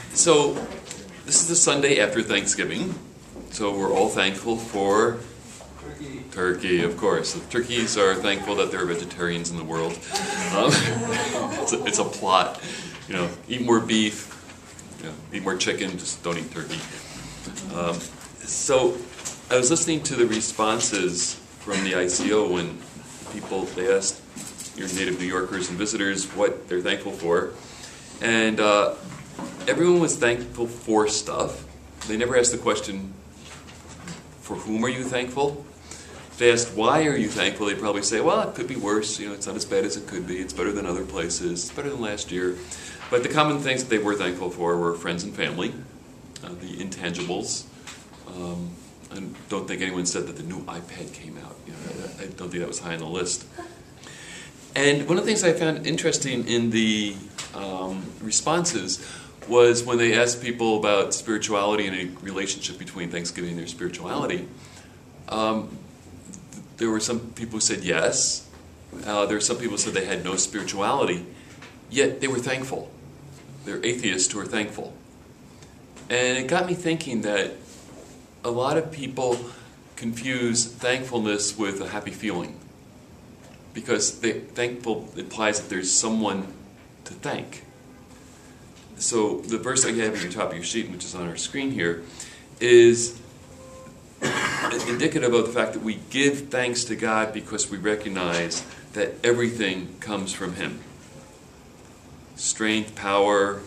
So, this is the Sunday after Thanksgiving, so we're all thankful for turkey, of course. The turkeys are thankful that there are vegetarians in the world. It's a plot. Eat more beef, eat more chicken, just don't eat turkey. So, I was listening to the responses from the ICO when they asked your native New Yorkers and visitors what they're thankful for. And everyone was thankful for stuff. They never asked the question, for whom are you thankful? If they asked, why are you thankful, they'd probably say, well, it could be worse. It's not as bad as it could be. It's better than other places. It's better than last year. But the common things that they were thankful for were friends and family, the intangibles. I don't think anyone said that the new iPad came out. I don't think that was high on the list. And one of the things I found interesting in the responses was when they asked people about spirituality and a relationship between Thanksgiving and their spirituality. There were some people who said yes. There were some people who said they had no spirituality, yet they were thankful. They're atheists who are thankful. And it got me thinking that a lot of people confuse thankfulness with a happy feeling, because thankful implies that there's someone to thank. So the verse that you have at the top of your sheet, which is on our screen here, is indicative of the fact that we give thanks to God because we recognize that everything comes from Him. Strength, power,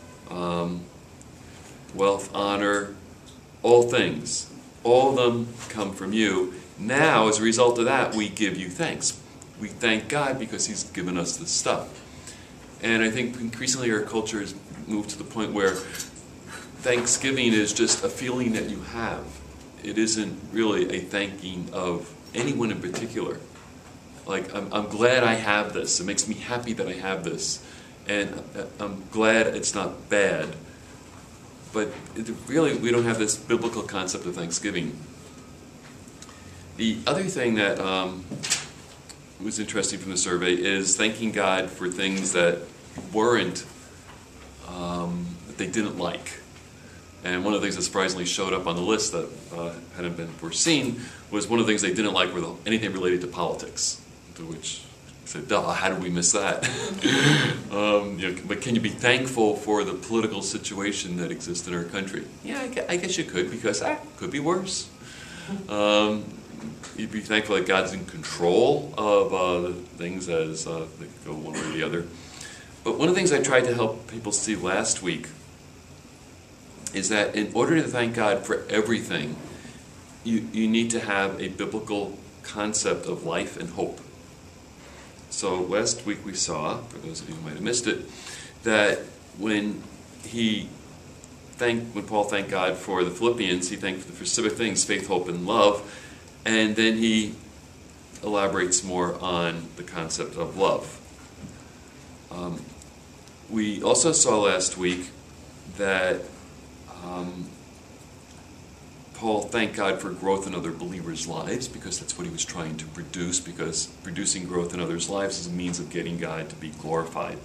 wealth, honor, all things, all of them come from you. Now, as a result of that, we give you thanks. We thank God because He's given us this stuff. And I think increasingly our culture has moved to the point where Thanksgiving is just a feeling that you have. It isn't really a thanking of anyone in particular. Like, I'm glad I have this. It makes me happy that I have this. And I'm glad it's not bad. But really, we don't have this biblical concept of Thanksgiving. The other thing that was interesting from the survey is thanking God for things that weren't, that they didn't like. And one of the things that surprisingly showed up on the list that hadn't been foreseen was one of the things they didn't like were anything related to politics, to which I said, duh, how did we miss that? But can you be thankful for the political situation that exists in our country? Yeah, I guess you could, because it could be worse. You'd be thankful that God's in control of the things as they go one way or the other. But one of the things I tried to help people see last week is that in order to thank God for everything, you need to have a biblical concept of life and hope. So last week we saw, for those of you who might have missed it, that when Paul thanked God for the Philippians, he thanked for specific things, faith, hope, and love, and then he elaborates more on the concept of love. We also saw last week that Paul thanked God for growth in other believers' lives, because that's what he was trying to produce, because producing growth in others' lives is a means of getting God to be glorified.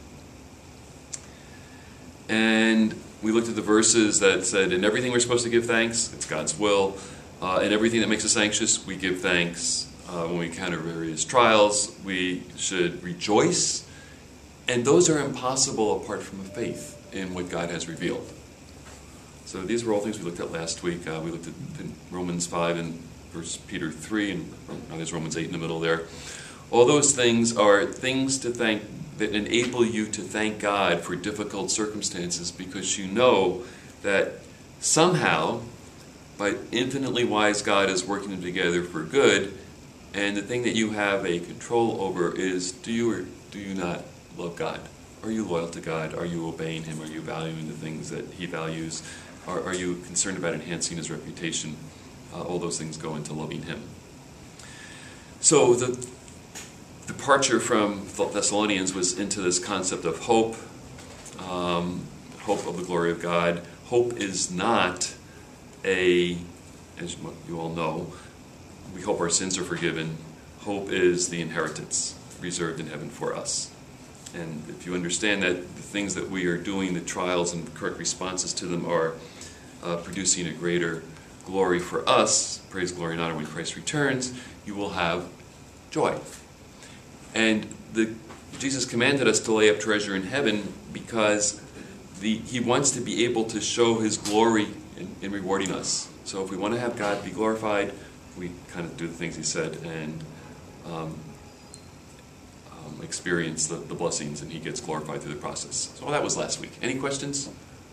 And we looked at the verses that said, in everything we're supposed to give thanks, it's God's will. In everything that makes us anxious, we give thanks. When we encounter various trials, we should rejoice. And those are impossible apart from a faith in what God has revealed. So these were all things we looked at last week. We looked at Romans 5 and 1 Peter 3, and now there's Romans 8 in the middle there. All those things are things to thank that enable you to thank God for difficult circumstances, because you know that somehow, by infinitely wise God, is working them together for good, and the thing that you have a control over is, do you or do you not love God? Are you loyal to God? Are you obeying Him? Are you valuing the things that He values? Are you concerned about enhancing His reputation? All those things go into loving Him. So the departure from Thessalonians was into this concept of hope, hope of the glory of God. Hope is not as you all know, we hope our sins are forgiven. Hope is the inheritance reserved in heaven for us. And if you understand that the things that we are doing, the trials and correct responses to them are producing a greater glory for us, praise, glory, and honor when Christ returns, you will have joy. And Jesus commanded us to lay up treasure in heaven because He wants to be able to show His glory in rewarding us. So if we want to have God be glorified, we kind of do the things He said and experience the blessings, and He gets glorified through the process. So that was last week. Any questions?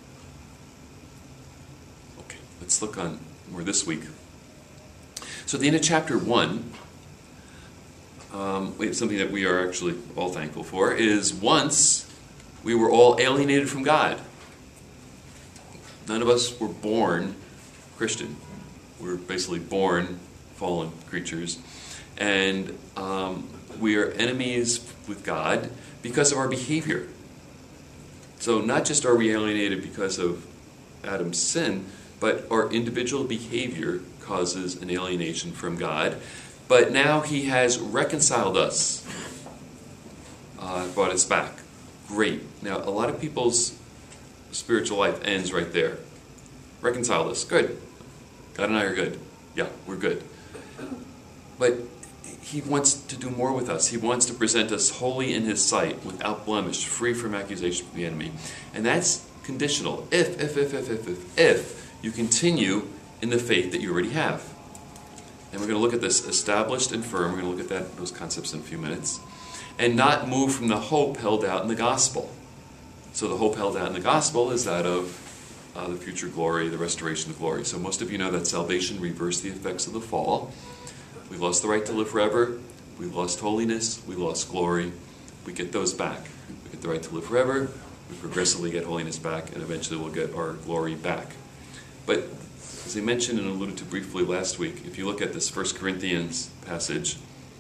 Okay, let's look on more this week. So at the end of chapter 1, something that we are actually all thankful for is once we were all alienated from God. None of us were born Christian. We were basically born fallen creatures. And we are enemies with God because of our behavior. So not just are we alienated because of Adam's sin, but our individual behavior causes an alienation from God. But now He has reconciled us, brought us back. Great. Now, a lot of people's spiritual life ends right there. Reconciled us. Good. God and I are good. Yeah, we're good. But He wants to do more with us. He wants to present us holy in His sight, without blemish, free from accusation from the enemy. And that's conditional. If you continue in the faith that you already have. And we're going to look at this established and firm. We're going to look at those concepts in a few minutes. And not move from the hope held out in the gospel. So the hope held out in the gospel is that of the future glory, the restoration of glory. So most of you know that salvation reversed the effects of the fall. We lost the right to live forever. We lost holiness. We lost glory. We get those back. We get the right to live forever. We progressively get holiness back, and eventually we'll get our glory back. But as I mentioned and alluded to briefly last week, if you look at this 1 Corinthians passage,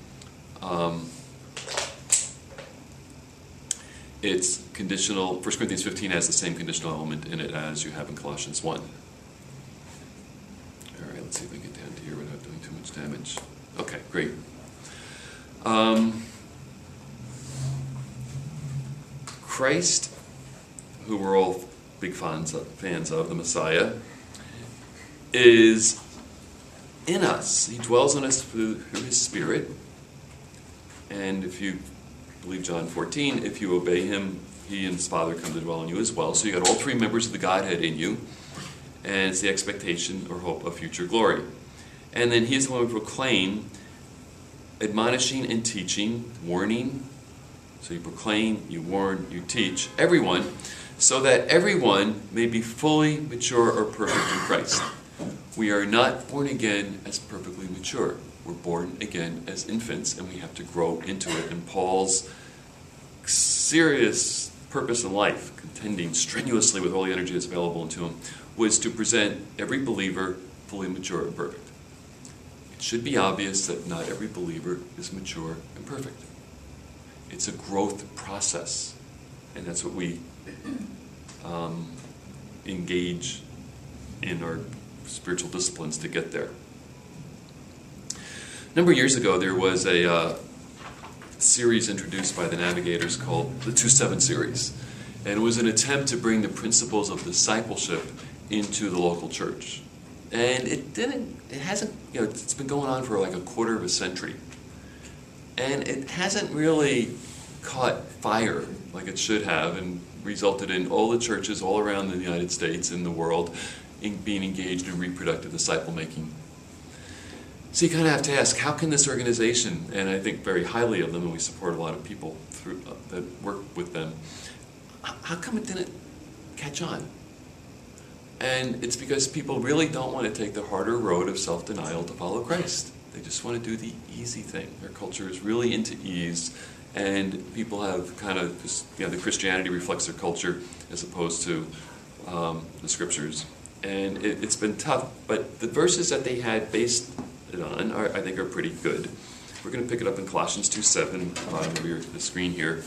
it's conditional. 1 Corinthians 15 has the same conditional element in it as you have in Colossians 1. All right, let's see if we can get down to here without doing too much damage. Okay, great. Christ, who we're all big fans of, the Messiah, is in us. He dwells in us through His Spirit. And if you believe John 14, if you obey Him, He and His Father come to dwell in you as well. So you got all three members of the Godhead in you. And it's the expectation or hope of future glory. And then He is the one who proclaim, admonishing and teaching, warning. So you proclaim, you warn, you teach everyone, so that everyone may be fully mature or perfect in Christ. We are not born again as perfectly mature. We're born again as infants, and we have to grow into it. And Paul's serious purpose in life, contending strenuously with all the energy that's available to him, was to present every believer fully mature and perfect. It should be obvious that not every believer is mature and perfect. It's a growth process, and that's what we engage in our spiritual disciplines to get there. A number of years ago, there was a series introduced by the Navigators called the 2-7 series, and it was an attempt to bring the principles of discipleship into the local church. And it's been going on for like a quarter of a century. And it hasn't really caught fire like it should have, and resulted in all the churches all around the United States and the world being engaged in reproductive disciple making. So you kind of have to ask, how can this organization, and I think very highly of them, and we support a lot of people that work with them, how come it didn't catch on? And it's because people really don't want to take the harder road of self-denial to follow Christ. They just want to do the easy thing. Their culture is really into ease, and people have kind of just, the Christianity reflects their culture as opposed to the scriptures. And it's been tough, but the verses that they had based it on I think are pretty good. We're going to pick it up in Colossians 2:7, bottom of the screen here.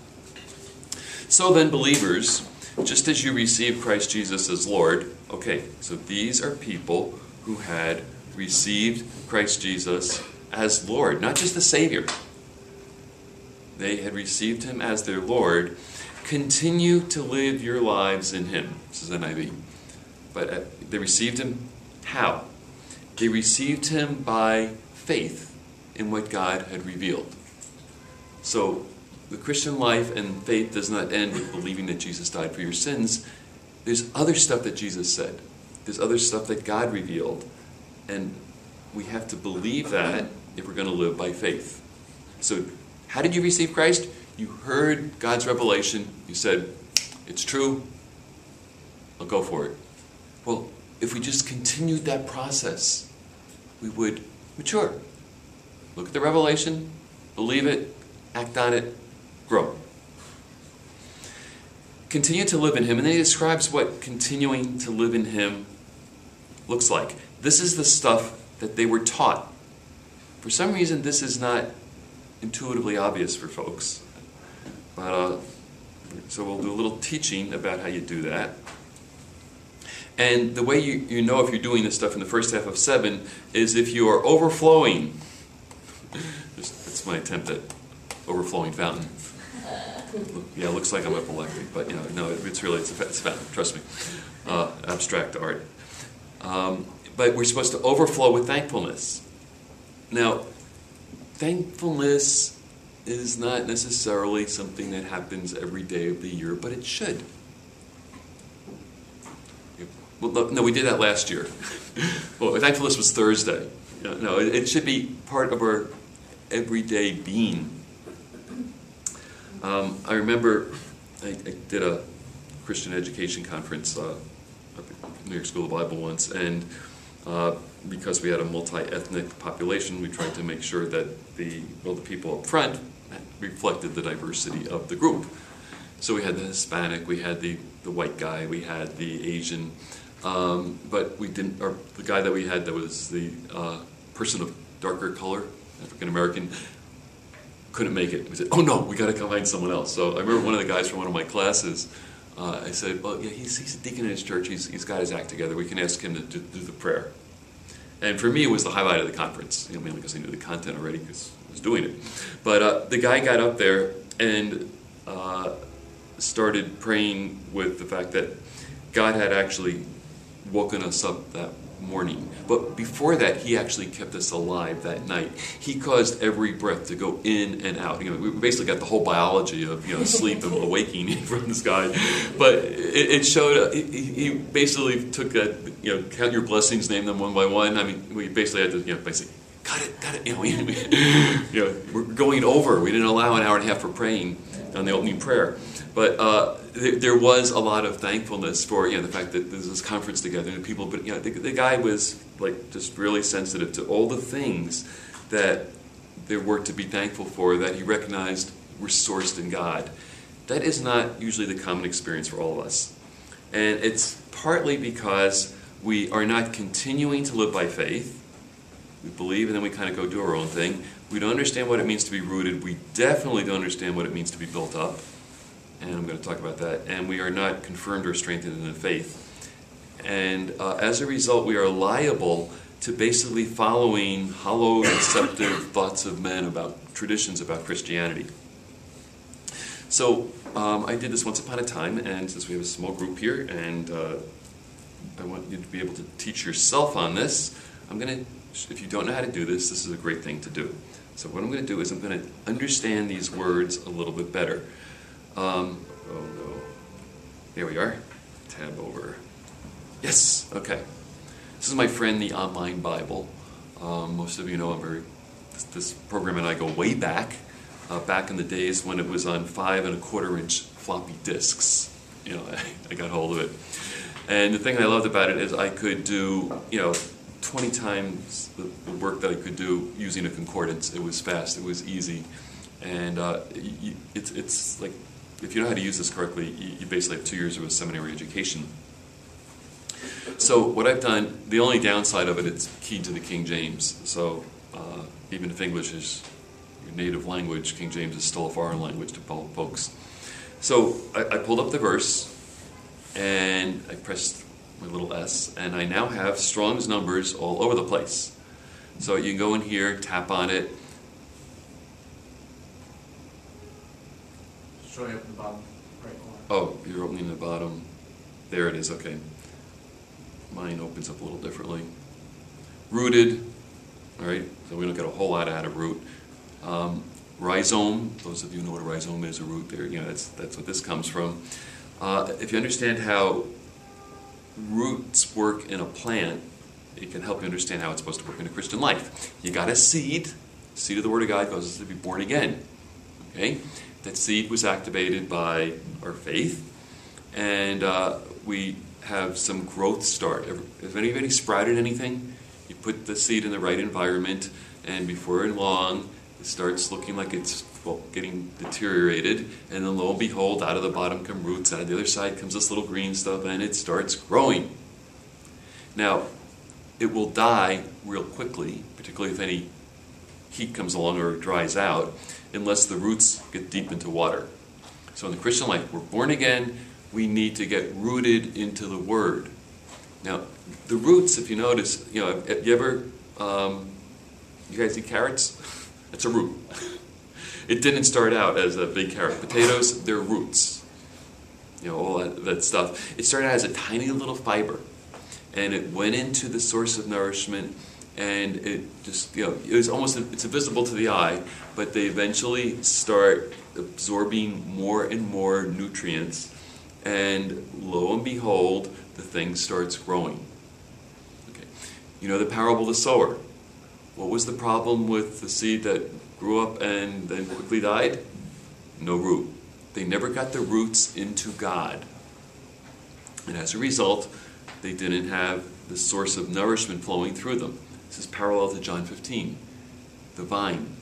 So then, believers, just as you received Christ Jesus as Lord, okay, so these are people who had received Christ Jesus as Lord, not just the Savior. they had received him as their Lord, continue to live your lives in him. This is NIV. But they received him how? They received him by faith in what God had revealed. So the Christian life and faith does not end with believing that Jesus died for your sins. There's other stuff that Jesus said. There's other stuff that God revealed. And we have to believe that if we're going to live by faith. So how did you receive Christ? You heard God's revelation. You said, it's true. I'll go for it. Well, if we just continued that process, we would mature. Look at the revelation, believe it, act on it, grow. Continue to live in him. And then he describes what continuing to live in him looks like. This is the stuff that they were taught. For some reason, this is not intuitively obvious for folks. But so we'll do a little teaching about how you do that. And the way you know if you're doing this stuff in the first half of 7 is if you are overflowing. That's my attempt at overflowing fountain. Yeah, it looks like I'm epileptic, but no, it's a fountain. Trust me. Abstract art. But we're supposed to overflow with thankfulness. Now, thankfulness is not necessarily something that happens every day of the year, but it should. Well, no, we did that last year. Well, thankfulness was Thursday. No, it should be part of our everyday being. I remember I did a Christian education conference up at New York School of the Bible once, and because we had a multi-ethnic population, we tried to make sure that the people up front reflected the diversity of the group. So we had the Hispanic, we had the white guy, we had the Asian, but we didn't. Or the guy that we had that was the person of darker color, African American, couldn't make it. We said, "Oh no, we got to find someone else." So I remember one of the guys from one of my classes. I said, "Well, yeah, he's a deacon in his church. He's got his act together. We can ask him to do the prayer." And for me, it was the highlight of the conference, mainly because I knew the content already because I was doing it. But the guy got up there and started praying with the fact that God had actually woken us up that morning. But before that, he actually kept us alive that night. He caused every breath to go in and out. We basically got the whole biology of sleep and awaking from this guy. But it showed. He basically took count your blessings, name them one by one. I mean, we basically had to basically got it. We're going over. We didn't allow an hour and a half for praying on the opening prayer. But there was a lot of thankfulness for the fact that there's this conference together and people. But the guy was just really sensitive to all the things that there were to be thankful for that he recognized were sourced in God. That is not usually the common experience for all of us, and it's partly because we are not continuing to live by faith. We believe and then we kind of go do our own thing. We don't understand what it means to be rooted. We definitely don't understand what it means to be built up. And I'm going to talk about that. And we are not confirmed or strengthened in the faith. And as a result, we are liable to basically following hollow, deceptive thoughts of men about traditions about Christianity. So I did this once upon a time, and since we have a small group here, and I want you to be able to teach yourself on this, if you don't know how to do this, this is a great thing to do. So what I'm going to do is I'm going to understand these words a little bit better. Oh no. Here we are. Tab over. Yes, okay. This is my friend, the Online Bible. Most of you know this program and I go way back. Back in the days when it was on 5 1/4-inch floppy disks. I got hold of it. And the thing I loved about it is I could do, 20 times the work that I could do using a concordance. It was fast, it was easy. And it's like, if you know how to use this correctly, you basically have 2 years of a seminary education. So what I've done, the only downside of it, it's keyed to the King James. So even if English is your native language, King James is still a foreign language to folks. So I pulled up the verse, and I pressed my little S, and I now have Strong's numbers all over the place. So you can go in here, tap on it. Your opening at the bottom. There it is, okay. Mine opens up a little differently. Rooted, all right, so we don't get a whole lot out of root. Rhizome, those of you who know what a rhizome is, a root there, that's what this comes from. If you understand how roots work in a plant, it can help you understand how it's supposed to work in a Christian life. You got a seed. The seed of the Word of God causes us to be born again. Okay? That seed was activated by our faith, and we have some growth start. If anybody sprouted anything, you put the seed in the right environment, and before long, it starts looking like it's getting deteriorated, and then lo and behold, out of the bottom come roots, out of the other side comes this little green stuff, and it starts growing. Now, it will die real quickly, particularly if any heat comes along or it dries out, unless the roots get deep into water. So in the Christian life, we're born again, we need to get rooted into the Word. Now, the roots, if you notice, have you ever, you guys eat carrots? It's a root. It didn't start out as a big carrot. Potatoes, they're roots. All that stuff. It started out as a tiny little fiber, and it went into the source of nourishment, and it just, it was almost, it's invisible to the eye, but they eventually start absorbing more and more nutrients, and lo and behold, the thing starts growing. Okay. The parable of the sower. What was the problem with the seed that grew up and then quickly died? No root. They never got the roots into God. And as a result, they didn't have the source of nourishment flowing through them. This is parallel to John 15. The vine.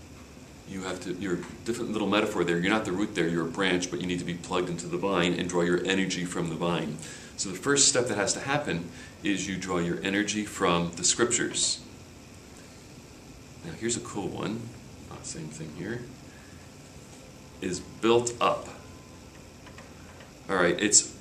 You're a different little metaphor there. You're not the root there, you're a branch, but you need to be plugged into the vine and draw your energy from the vine. So the first step that has to happen is you draw your energy from the Scriptures. Now here's a cool one. Same thing here. Is built up. All right, it's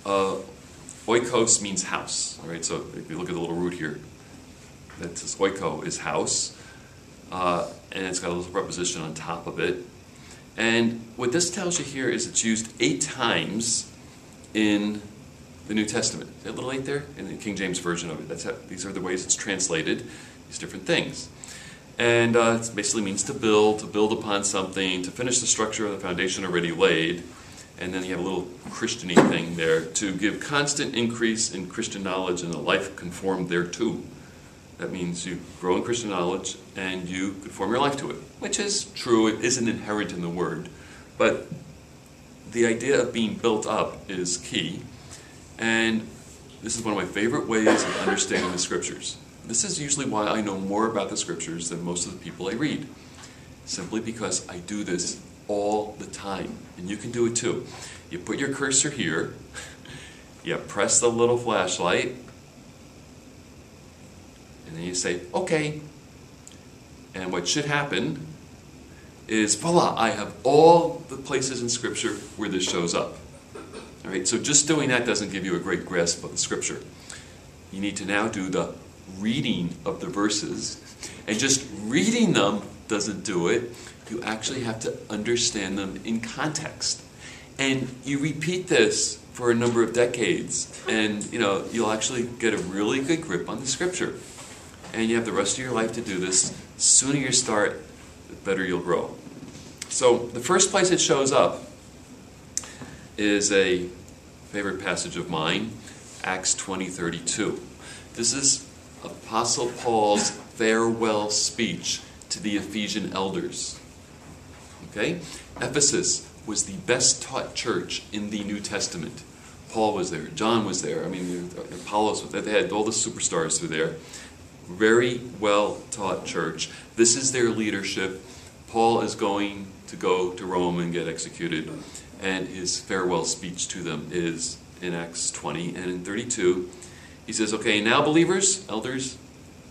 oikos means house. All right, so if you look at the little root here, that says oiko is house, and it's got a little preposition on top of it. And what this tells you here is it's used 8 times in the New Testament. Is that little 8 there? In the King James Version of it. These are the ways it's translated, these different things. And it basically means to build upon something, to finish the structure of the foundation already laid. And then you have a little Christian-y thing there, to give constant increase in Christian knowledge and a life conformed thereto. That means you grow in Christian knowledge and you conform your life to it, which is true. It isn't inherent in the Word. But the idea of being built up is key. And this is one of my favorite ways of understanding the Scriptures. This is usually why I know more about the Scriptures than most of the people I read. Simply because I do this all the time. And you can do it too. You put your cursor here, you press the little flashlight, and then you say, okay. And what should happen is, voila, I have all the places in Scripture where this shows up. All right, so just doing that doesn't give you a great grasp of the Scripture. You need to now do the reading of the verses, and just reading them doesn't do it. You actually have to understand them in context, and you repeat this for a number of decades, and you'll actually get a really good grip on the Scripture. And you have the rest of your life to do this. The sooner you start, the better you'll grow. So the first place it shows up is a favorite passage of mine, Acts 20:32. This is Apostle Paul's farewell speech to the Ephesian elders. Okay? Ephesus was the best taught church in the New Testament. Paul was there. John was there. Apollos was there. They had all the superstars through there. Very well taught church. This is their leadership. Paul is going to go to Rome and get executed. And his farewell speech to them is in Acts 20 and in 32. He says, okay, now believers, elders,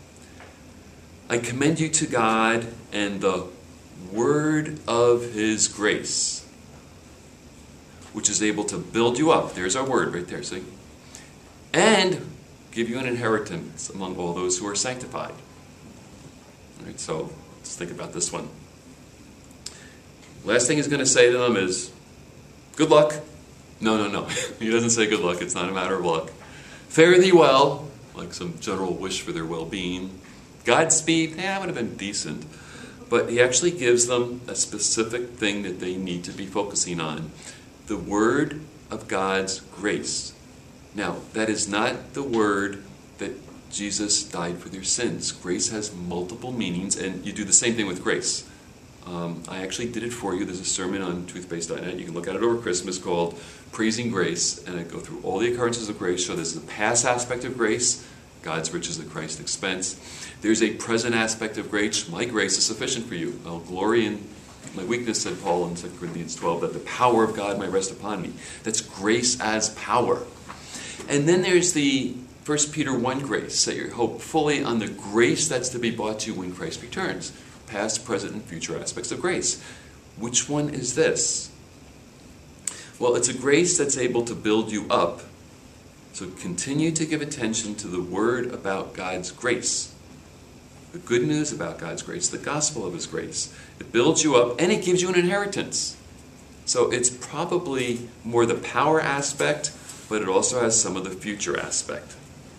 I commend you to God and the word of His grace, which is able to build you up. There's our word right there, see? And give you an inheritance among all those who are sanctified. All right, so let's think about this one. Last thing he's going to say to them is, good luck. No. He doesn't say good luck. It's not a matter of luck. Fare thee well, like some general wish for their well-being. Godspeed, that would have been decent. But he actually gives them a specific thing that they need to be focusing on. The word of God's grace. Now, that is not the word that Jesus died for their sins. Grace has multiple meanings, and you do the same thing with grace. I actually did it for you. There's a sermon on truthbased.net. You can look at it over Christmas called Praising Grace, and I go through all the occurrences of grace. So there's the past aspect of grace, God's riches at Christ's expense. There's a present aspect of grace. My grace is sufficient for you. I'll glory in my weakness, said Paul in 2 Corinthians 12, that the power of God might rest upon me. That's grace as power. And then there's the 1 Peter 1 grace. Set your hope fully on the grace that's to be brought to you when Christ returns. Past, present, and future aspects of grace. Which one is this? Well, it's a grace that's able to build you up. So continue to give attention to the word about God's grace. The good news about God's grace, the gospel of His grace. It builds you up and it gives you an inheritance. So it's probably more the power aspect, but it also has some of the future aspect.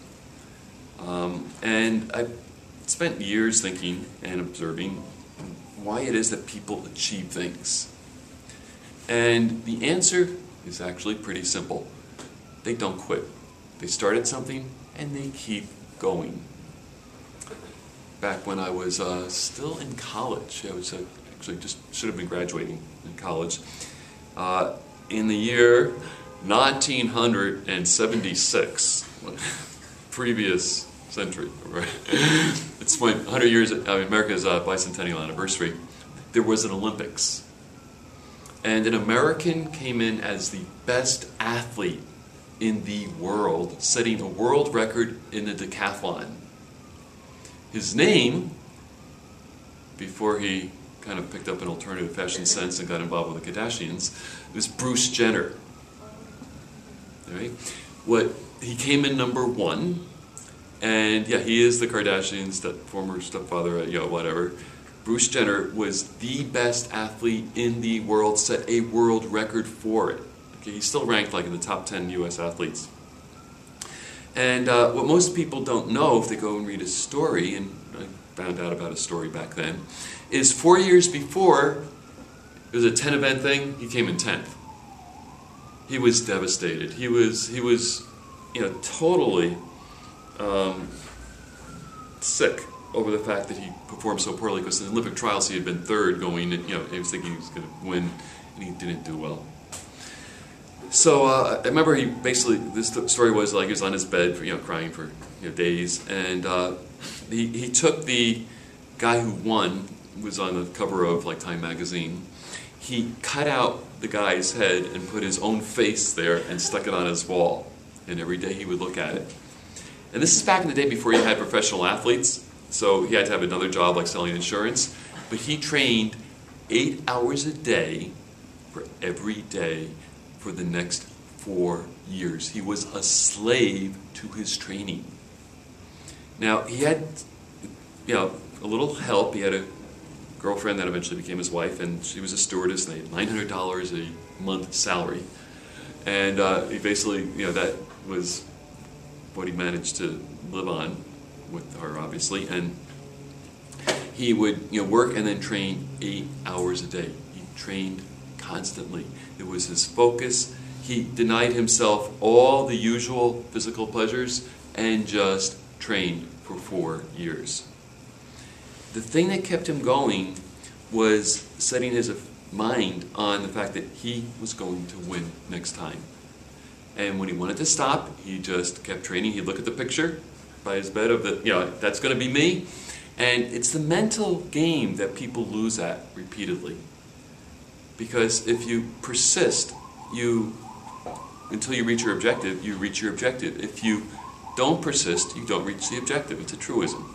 And I've spent years thinking and observing why it is that people achieve things. And the answer is actually pretty simple. They don't quit. They started something and they keep going. Back when I was still in college, I was actually just should have been graduating in college, in the year 1976, previous century, right? It's when 100 years, America's bicentennial anniversary, there was an Olympics. And an American came in as the best athlete in the world, setting a world record in the decathlon. His name, before he kind of picked up an alternative fashion sense and got involved with the Kardashians, was Bruce Jenner. Right? He came in number 1, and yeah, he is the Kardashians, that former stepfather, whatever. Bruce Jenner was the best athlete in the world, set a world record for it. Okay, he's still ranked like in the top 10 U.S. athletes. And what most people don't know, if they go and read his story, and I found out about his story back then, is 4 years before, it was a 10-event thing, he came in 10th. He was devastated. He was totally sick over the fact that he performed so poorly, because in the Olympic trials he had been 3rd going, and he was thinking he was going to win, and he didn't do well. So I remember this story was like he was on his bed, crying for days, and he took the guy who won, was on the cover of like Time magazine. He cut out the guy's head and put his own face there and stuck it on his wall, and every day he would look at it. And this is back in the day before you had professional athletes, so he had to have another job like selling insurance. But he trained 8 hours a day for every day for the next 4 years. He was a slave to his training. Now, he had, a little help. He had a girlfriend that eventually became his wife, and she was a stewardess, and they had $900 a month salary. And he basically, that was what he managed to live on with her, obviously. And he would, work and then train 8 hours a day. He trained constantly. It was his focus. He denied himself all the usual physical pleasures and just trained for 4 years. The thing that kept him going was setting his mind on the fact that he was going to win next time. And when he wanted to stop, he just kept training. He'd look at the picture by his bed of that's going to be me. And it's the mental game that people lose at repeatedly. Because if you persist, until you reach your objective, you reach your objective. If you don't persist, you don't reach the objective. It's a truism.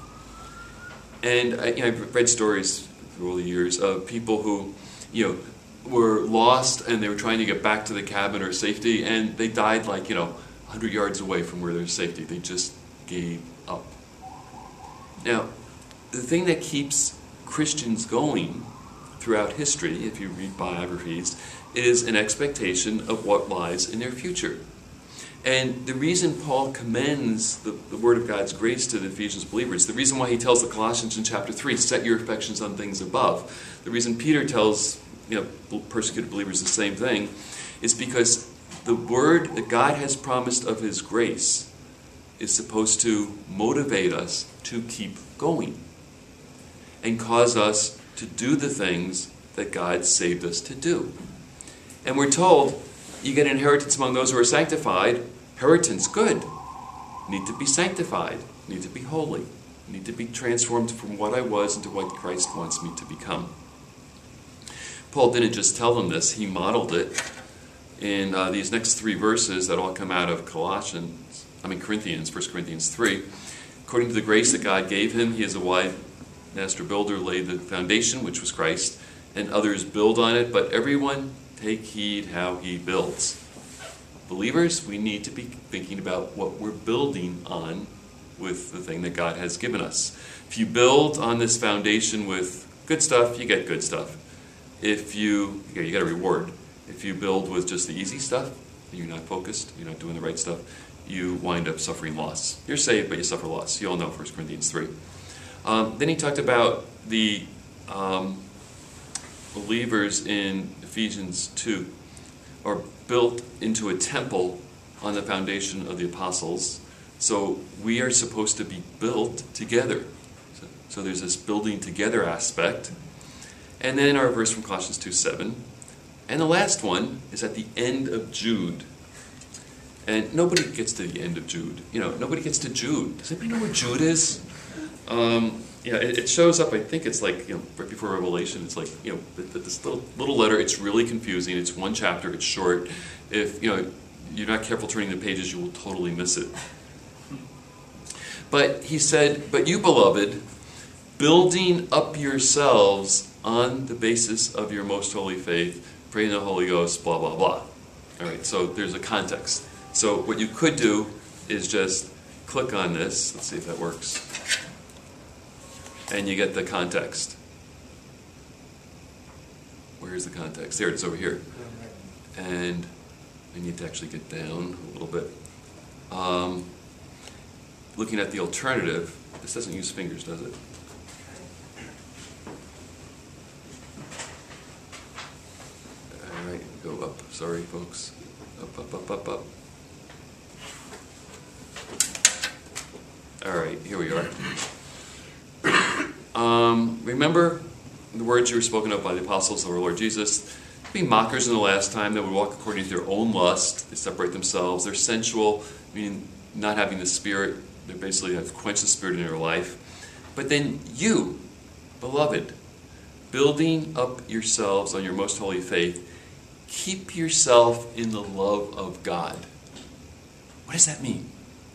And I've read stories through all the years of people who, were lost and they were trying to get back to the cabin or safety, and they died 100 yards away from where there's safety. They just gave up. Now, the thing that keeps Christians going throughout history, if you read biographies, is an expectation of what lies in their future. And the reason Paul commends the Word of God's grace to the Ephesians believers, the reason why he tells the Colossians in chapter 3, set your affections on things above, the reason Peter tells persecuted believers the same thing, is because the Word that God has promised of His grace is supposed to motivate us to keep going and cause us to do the things that God saved us to do. And we're told, you get an inheritance among those who are sanctified. Inheritance, good. Need to be sanctified. Need to be holy. Need to be transformed from what I was into what Christ wants me to become. Paul didn't just tell them this, he modeled it in these next 3 verses that all come out of Corinthians, 1 Corinthians 3. According to the grace that God gave him, he is a wise master builder, laid the foundation, which was Christ, and others build on it, but everyone take heed how he builds. Believers, we need to be thinking about what we're building on with the thing that God has given us. If you build on this foundation with good stuff, you get good stuff. If you get a reward. If you build with just the easy stuff, you're not focused, you're not doing the right stuff, you wind up suffering loss. You're saved, but you suffer loss. You all know 1 Corinthians 3. Then he talked about the believers in Ephesians 2 are built into a temple on the foundation of the apostles. So we are supposed to be built together. So there's this building together aspect. And then our verse from Colossians 2:7. And the last one is at the end of Jude. And nobody gets to the end of Jude. Nobody gets to Jude. Does anybody know where Jude is? It shows up, I think it's like, right before Revelation. It's like, this little letter, it's really confusing. It's one chapter, it's short. If, you're not careful turning the pages, you will totally miss it. But he said, but you, beloved, building up yourselves on the basis of your most holy faith, pray in the Holy Ghost, blah, blah, blah. All right, so there's a context. So what you could do is just click on this. Let's see if that works. And you get the context. Where's the context? There it is, over here. And I need to actually get down a little bit. Looking at the alternative, this doesn't use fingers, does it? All right, go up. Sorry, folks. Up, up, up, up, up. All right, here we are. Remember the words you were spoken of by the apostles of our Lord Jesus. Be mockers in the last time that would walk according to their own lust. They separate themselves. They're sensual, meaning not having the Spirit. They basically have quenched the Spirit in their life. But then you, beloved, building up yourselves on your most holy faith, keep yourself in the love of God. What does that mean?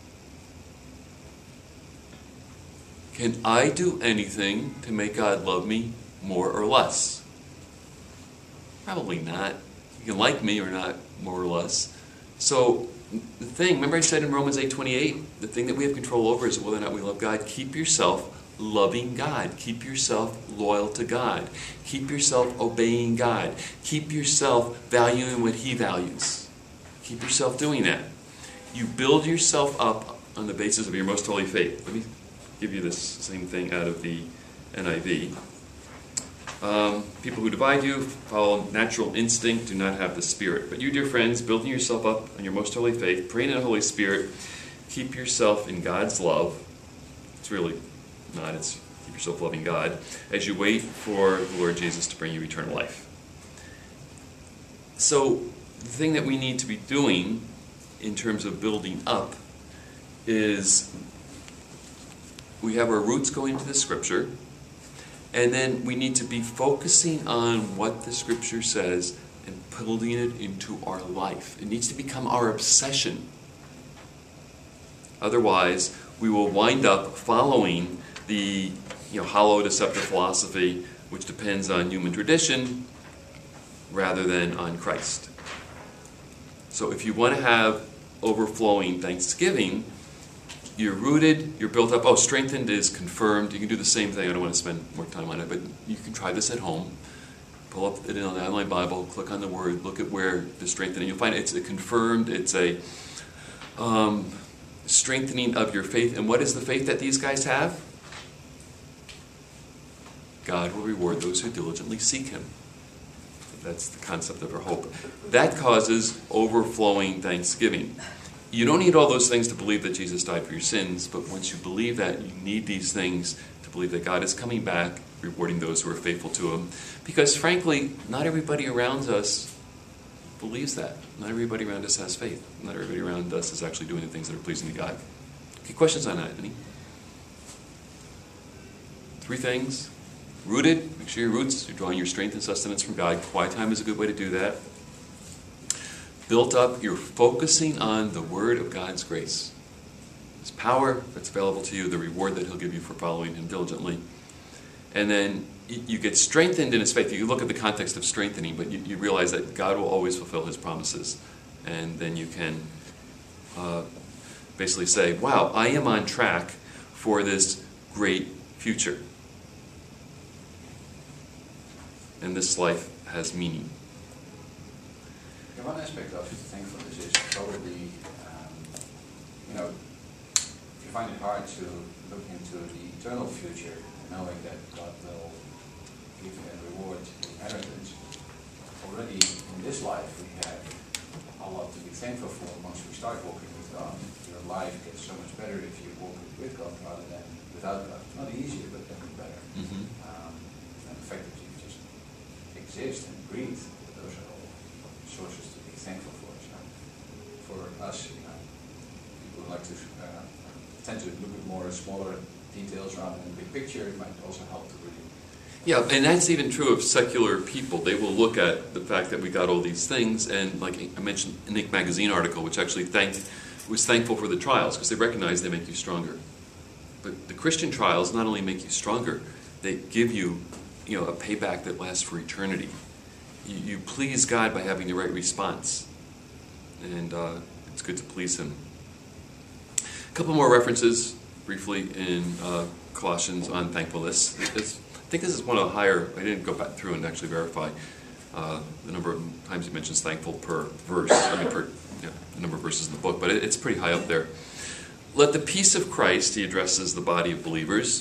Can I do anything to make God love me more or less? Probably not. You can like me or not, more or less. So the thing, remember I said in Romans 8:28, the thing that we have control over is whether or not we love God. Keep yourself loving God. Keep yourself loyal to God. Keep yourself obeying God. Keep yourself valuing what He values. Keep yourself doing that. You build yourself up on the basis of your most holy faith. Let me give you this same thing out of the NIV. People who divide you follow natural instinct, do not have the Spirit. But you, dear friends, building yourself up on your most holy faith, praying in the Holy Spirit, keep yourself in God's love. It's really not, it's keep yourself loving God, as you wait for the Lord Jesus to bring you eternal life. So the thing that we need to be doing in terms of building up is we have our roots going to the Scripture, and then we need to be focusing on what the Scripture says and putting it into our life. It needs to become our obsession. Otherwise, we will wind up following the hollow, deceptive philosophy, which depends on human tradition rather than on Christ. So if you want to have overflowing thanksgiving, you're rooted, you're built up. Oh, strengthened is confirmed. You can do the same thing. I don't want to spend more time on it, but you can try this at home. pull up it in the online Bible, click on the word, look at where the strengthening. You'll find it's a confirmed, it's a strengthening of your faith. And what is the faith that these guys have? God will reward those who diligently seek Him. That's the concept of our hope. That causes overflowing thanksgiving. You don't need all those things to believe that Jesus died for your sins, but once you believe that, you need these things to believe that God is coming back, rewarding those who are faithful to Him. Because frankly, not everybody around us believes that. Not everybody around us has faith. Not everybody around us is actually doing the things that are pleasing to God. Okay, questions on that? Any? 3 things. Rooted. Make sure your roots. You're drawing your strength and sustenance from God. Quiet time is a good way to do that. Built up. You're focusing on the Word of God's grace. His power that's available to you, the reward that He'll give you for following Him diligently. And then you get strengthened in His faith. You look at the context of strengthening, but you realize that God will always fulfill His promises. And then you can basically say, wow, I am on track for this great future. And this life has meaning. Yeah, one aspect of thankfulness is probably, if you find it hard to look into the eternal future, knowing that God will give and reward the inheritance, already in this life we have a lot to be thankful for once we start walking with God. Your life gets so much better if you walk with God rather than without God. It's not easier, but definitely better. Mm-hmm. And the fact that you just exist and breathe, those are all sources to be thankful for. So for us, people like to tend to look at more smaller details rather than the big picture. It might also help to really. Yeah, and that's even true of secular people. They will look at the fact that we got all these things, and like I mentioned, an Inc. magazine article, which actually was thankful for the trials because they recognize they make you stronger. But the Christian trials not only make you stronger, they give you, a payback that lasts for eternity. You please God by having the right response, and it's good to please Him. A couple more references, briefly, in Colossians on thankfulness. I think this is one of the higher. I didn't go back through and actually verify the number of times he mentions thankful per verse. The number of verses in the book, but it's pretty high up there. Let the peace of Christ, he addresses the body of believers.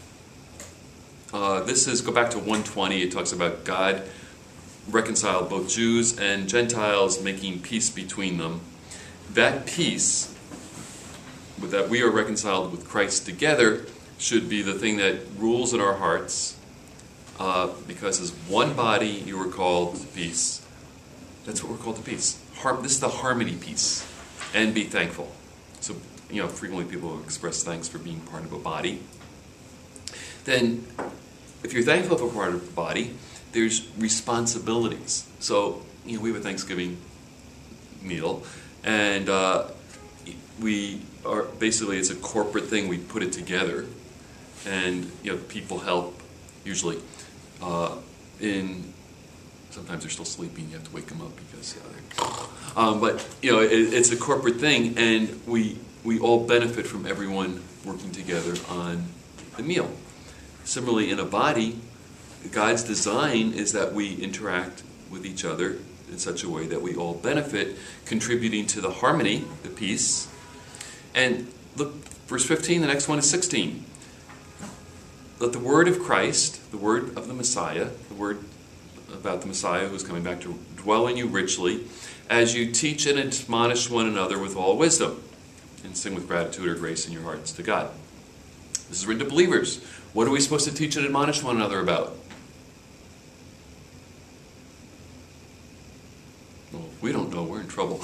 Go back to 120. It talks about God reconciled both Jews and Gentiles, making peace between them. That peace, that we are reconciled with Christ together, should be the thing that rules in our hearts, because as one body you were called to peace. That's what we're called to peace. This is the harmony piece. And be thankful. So, frequently people express thanks for being part of a body. Then, if you're thankful for part of the body, there's responsibilities. So, we have a Thanksgiving meal, and we are basically, it's a corporate thing. We put it together, and people help usually. Sometimes they're still sleeping. You have to wake them up because it's a corporate thing, and we all benefit from everyone working together on the meal. Similarly, in a body, God's design is that we interact with each other in such a way that we all benefit, contributing to the harmony, the peace. And look, verse 15, the next one is 16. Let the word of Christ, the word of the Messiah, the word about the Messiah who's coming back to dwell in you richly, as you teach and admonish one another with all wisdom, and sing with gratitude or grace in your hearts to God. This is written to believers. What are we supposed to teach and admonish one another about? Well, if we don't know, we're in trouble.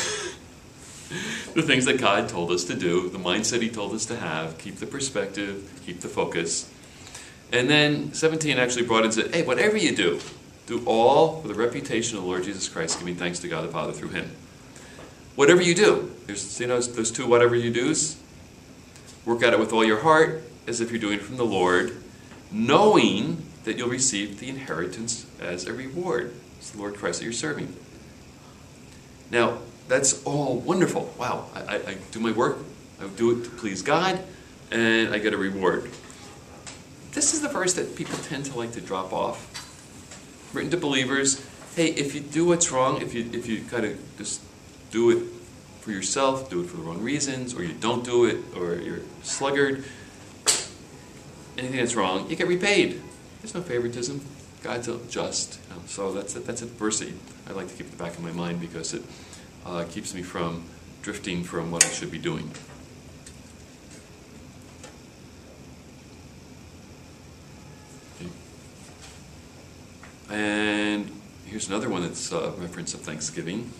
The things that God told us to do, the mindset He told us to have, keep the perspective, keep the focus. And then 17 actually brought in and said, hey, whatever you do all for the reputation of the Lord Jesus Christ, giving thanks to God the Father through Him. Whatever you do, there's those two whatever you do's. Work at it with all your heart, as if you're doing it from the Lord, knowing that you'll receive the inheritance as a reward. It's the Lord Christ that you're serving. Now, that's all wonderful. Wow, I do my work, I do it to please God, and I get a reward. This is the verse that people tend to like to drop off. written to believers. Hey, if you do what's wrong, if you kind of just do it for yourself, do it for the wrong reasons, or you don't do it, or you're sluggard, anything that's wrong, you get repaid. There's no favoritism. God's just. So that's a verse that I like to keep in the back of my mind because it keeps me from drifting from what I should be doing. Okay. And here's another one that's a reference of Thanksgiving.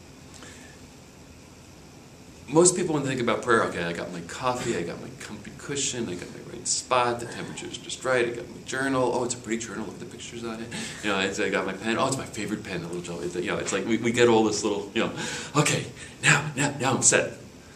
Most people, when they think about prayer, okay, I got my coffee, I got my comfy cushion, I got my right spot, the temperature's just right, I got my journal, oh, it's a pretty journal, look at the pictures on it. I got my pen, oh, it's my favorite pen, a little jelly. It's like we get all this little, okay, now I'm set.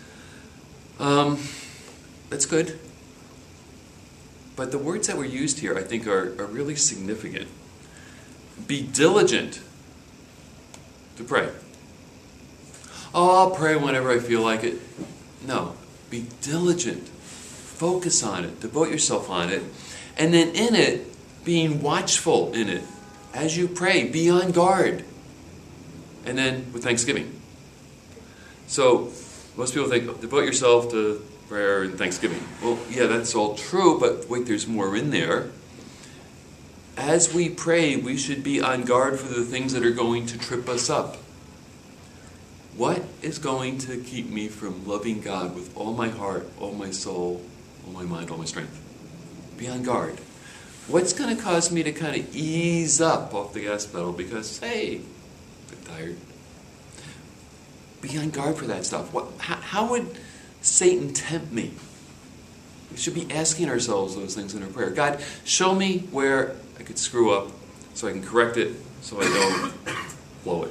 That's good. But the words that were used here, I think, are really significant. Be diligent to pray. Oh, I'll pray whenever I feel like it. No. Be diligent. Focus on it. Devote yourself on it. And then in it, being watchful in it. As you pray, be on guard. And then with thanksgiving. So, most people think, devote yourself to prayer and thanksgiving. Well, yeah, that's all true, but wait, there's more in there. As we pray, we should be on guard for the things that are going to trip us up. What is going to keep me from loving God with all my heart, all my soul, all my mind, all my strength? Be on guard. What's going to cause me to kind of ease up off the gas pedal because, hey, I'm tired? Be on guard for that stuff. How would Satan tempt me? We should be asking ourselves those things in our prayer. God, show me where I could screw up so I can correct it so I don't blow it.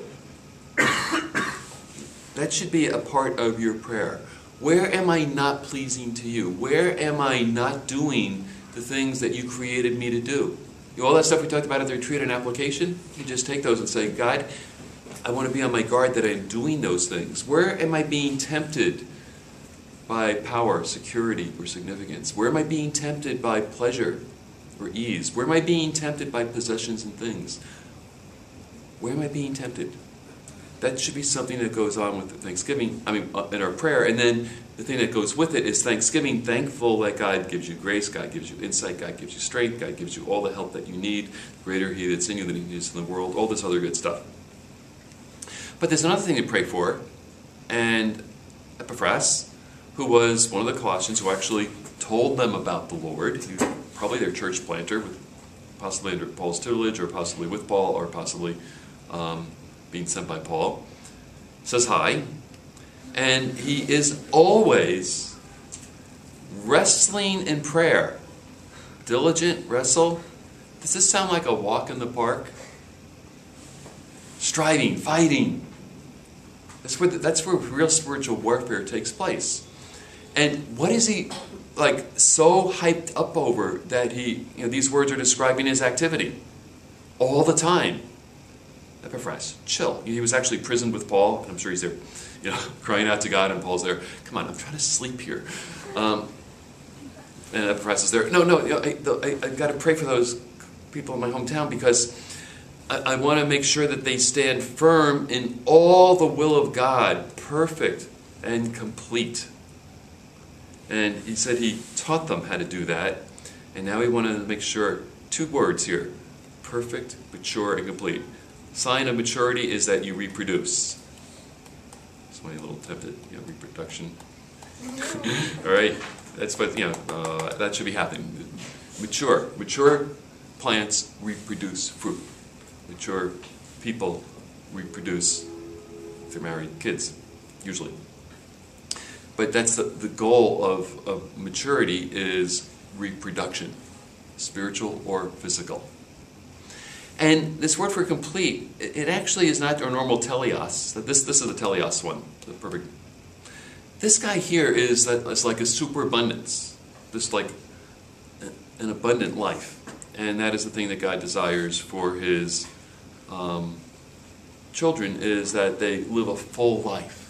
That should be a part of your prayer. Where am I not pleasing to you? Where am I not doing the things that you created me to do? All that stuff we talked about at the retreat and application, you just take those and say, God, I want to be on my guard that I'm doing those things. Where am I being tempted by power, security, or significance? Where am I being tempted by pleasure or ease? Where am I being tempted by possessions and things? Where am I being tempted? That should be something that goes on with the Thanksgiving, in our prayer. And then the thing that goes with it is thanksgiving, thankful that God gives you grace, God gives you insight, God gives you strength, God gives you all the help that you need. Greater He that's in you than He is in the world, all this other good stuff. But there's another thing to pray for, and Epaphras, who was one of the Colossians who actually told them about the Lord. He was probably their church planter, possibly under Paul's tutelage, or possibly with Paul, or possibly being sent by Paul, says hi, and he is always wrestling in prayer. Diligent, wrestle. Does this sound like a walk in the park? Striving, fighting. That's where real spiritual warfare takes place. And what is he so hyped up over that these words are describing his activity all the time? Epaphras, chill. He was actually imprisoned with Paul, and I'm sure he's there, crying out to God, and Paul's there. Come on, I'm trying to sleep here. And Epaphras is there. No, I got to pray for those people in my hometown because I want to make sure that they stand firm in all the will of God, perfect and complete. And he said he taught them how to do that, and now he wanted to make sure, 2 words here, perfect, mature, and complete. Sign of maturity is that you reproduce. Somebody a little tempted, reproduction. All right, that's what that should be happening. Mature plants reproduce fruit. Mature people reproduce if they're married kids, usually. But that's the goal of maturity is reproduction, spiritual or physical. And this word for complete, it actually is not our normal teleos. This is the teleos one, the perfect. This guy here is like a superabundance, just like an abundant life. And that is the thing that God desires for His children, is that they live a full life.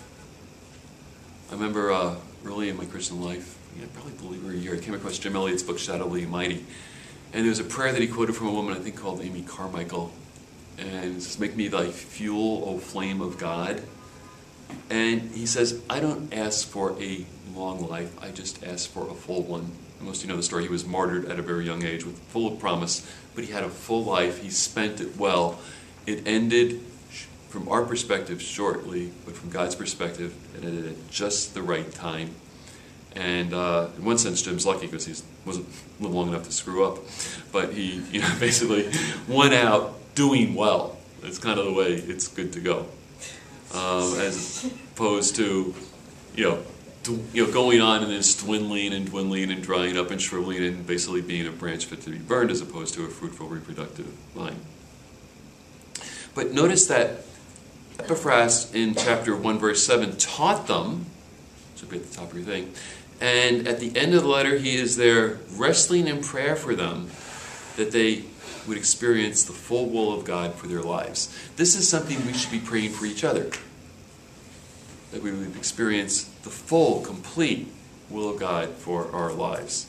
I remember early in my Christian life, probably believe it a year, I came across Jim Elliot's book, Shadowly Mighty. And there was a prayer that he quoted from a woman, I think called Amy Carmichael. And it says, make me thy fuel, O flame of God. And he says, I don't ask for a long life, I just ask for a full one. Most of you know the story. He was martyred at a very young age, full of promise, but he had a full life. He spent it well. It ended, from our perspective, shortly, but from God's perspective, it ended at just the right time. And in one sense, Jim's lucky because he wasn't lived long enough to screw up. But he, basically went out doing well. That's kind of the way it's good to go, as opposed to, going on and this dwindling and drying up and shriveling and basically being a branch fit to be burned, as opposed to a fruitful, reproductive vine. But notice that Epaphras in chapter 1, verse 7 taught them, should be at the top of your thing, and at the end of the letter he is there wrestling in prayer for them that they would experience the full will of God for their lives. This is something we should be praying for each other, that we would experience the full, complete will of God for our lives.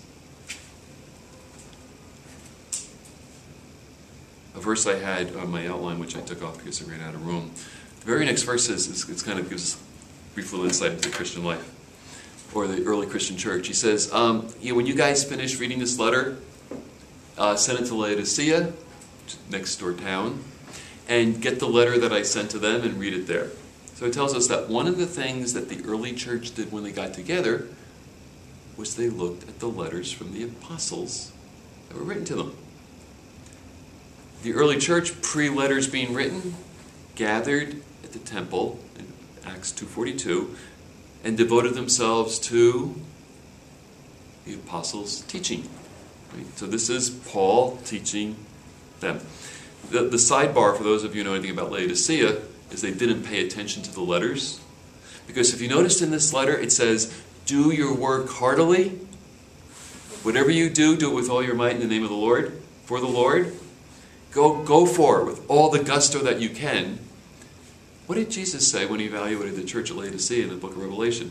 A verse I had on my outline, which I took off because I ran out of room. The very next verse it kind of gives us a brief little insight into the Christian life, or the early Christian church. He says, when you guys finish reading this letter, send it to Laodicea, next door town, and get the letter that I sent to them and read it there. So it tells us that one of the things that the early church did when they got together was they looked at the letters from the apostles that were written to them. The early church, pre-letters being written, gathered at the temple in Acts 2:42 and devoted themselves to the apostles' teaching. Right? So this is Paul teaching them. The sidebar, for those of you who know anything about Laodicea, is they didn't pay attention to the letters. Because if you noticed in this letter, it says, do your work heartily. Whatever you do, do it with all your might in the name of the Lord, for the Lord. Go for it with all the gusto that you can. What did Jesus say when he evaluated the church at Laodicea in the book of Revelation?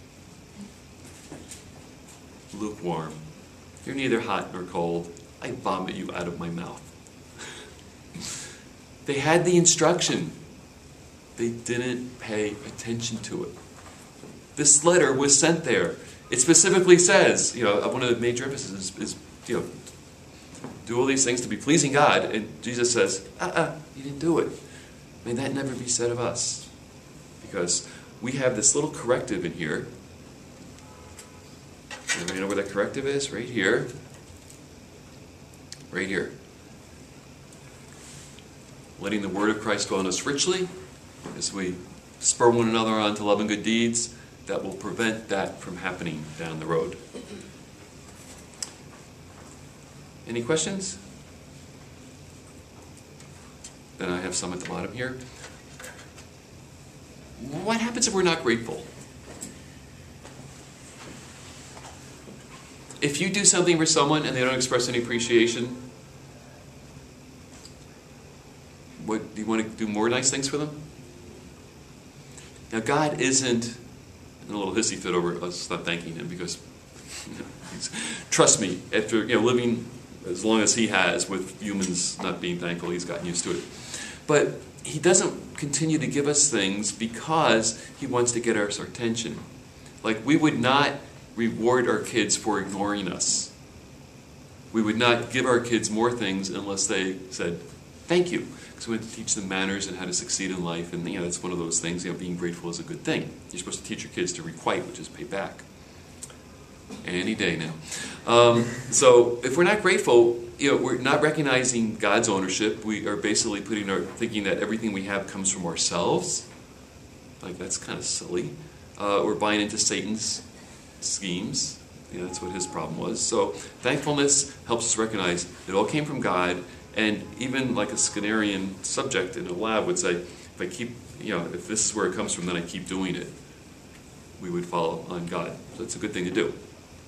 Lukewarm. You're neither hot nor cold. I vomit you out of my mouth. They had the instruction. They didn't pay attention to it. This letter was sent there. It specifically says, one of the major emphases is do all these things to be pleasing God. And Jesus says, you didn't do it. May that never be said of us. Because we have this little corrective in here. Anybody know where that corrective is? Right here. Right here. Letting the word of Christ dwell in us richly as we spur one another on to love and good deeds that will prevent that from happening down the road. Any questions? Then I have some at the bottom here. What happens if we're not grateful? If you do something for someone and they don't express any appreciation, do you want to do more nice things for them? Now, God isn't in a little hissy fit over us not thanking Him, because trust me, after living as long as He has with humans not being thankful, He's gotten used to it. But He doesn't continue to give us things because He wants to get our attention. Like, we would not reward our kids for ignoring us. We would not give our kids more things unless they said, thank you. Because we have to teach them manners and how to succeed in life. And that's one of those things, being grateful is a good thing. You're supposed to teach your kids to requite, which is pay back. Any day now. So if we're not grateful, we're not recognizing God's ownership. We are basically thinking that everything we have comes from ourselves. Like, that's kind of silly. We're buying into Satan's schemes. That's what his problem was. So thankfulness helps us recognize it all came from God. And even like a Skinnerian subject in a lab would say, if I keep, if this is where it comes from, then I keep doing it, we would follow on God. So it's a good thing to do.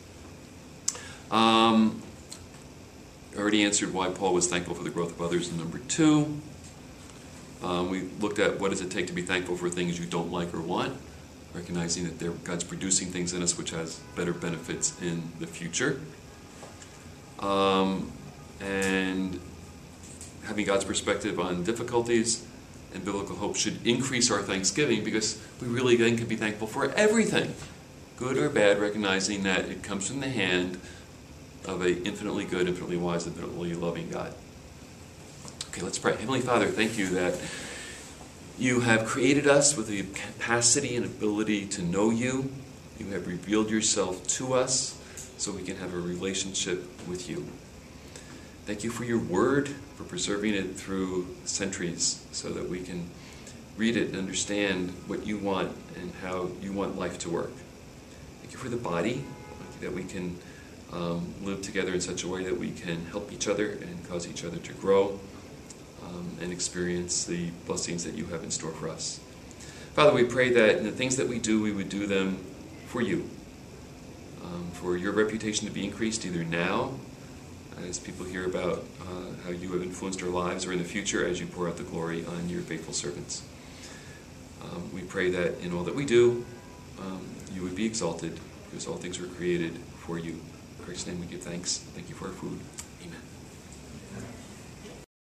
I already answered why Paul was thankful for the growth of others in number 2. We looked at what does it take to be thankful for things you don't like or want, recognizing that God's producing things in us which has better benefits in the future. And having God's perspective on difficulties and biblical hope should increase our thanksgiving, because we really then can be thankful for everything, good or bad, recognizing that it comes from the hand of an infinitely good, infinitely wise, infinitely loving God. Okay, let's pray. Heavenly Father, thank you that you have created us with the capacity and ability to know you. You have revealed yourself to us so we can have a relationship with you. Thank you for your word, for preserving it through centuries so that we can read it and understand what you want and how you want life to work. Thank you for the body, that we can live together in such a way that we can help each other and cause each other to grow and experience the blessings that you have in store for us. Father, we pray that in the things that we do, we would do them for you, for your reputation to be increased either now, as people hear about how you have influenced our lives, or in the future as you pour out the glory on your faithful servants. We pray that in all that we do, you would be exalted, because all things were created for you. In Christ's name we give thanks. Thank you for our food. Amen.